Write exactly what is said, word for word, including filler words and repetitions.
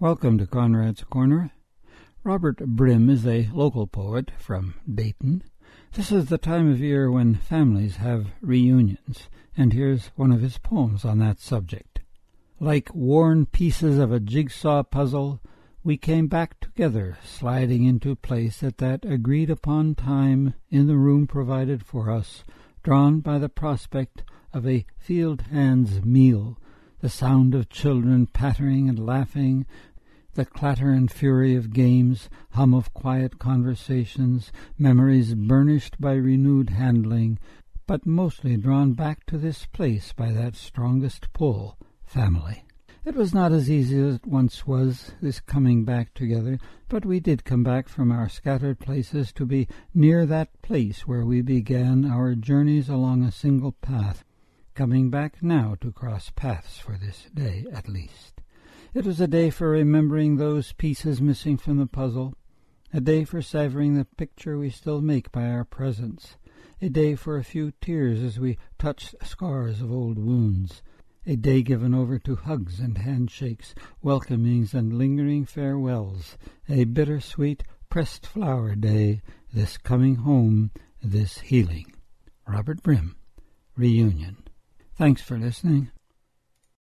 Welcome to Conrad's Corner. Robert Brim is a local poet from Dayton. This is the time of year when families have reunions, and here's one of his poems on that subject. Like worn pieces of a jigsaw puzzle, we came back together, sliding into place at that agreed-upon time in the room provided for us, drawn by the prospect of a field hand's meal, the sound of children pattering and laughing, the clatter and fury of games, hum of quiet conversations, memories burnished by renewed handling, but mostly drawn back to this place by that strongest pull, family. It was not as easy as it once was, this coming back together, but we did come back from our scattered places to be near that place where we began our journeys along a single path, coming back now to cross paths for this day at least. It was a day for remembering those pieces missing from the puzzle, a day for savoring the picture we still make by our presence, a day for a few tears as we touched scars of old wounds, a day given over to hugs and handshakes, welcomings and lingering farewells, a bittersweet, pressed flower day, this coming home, this healing. Robert Brim, Reunion. Thanks for listening.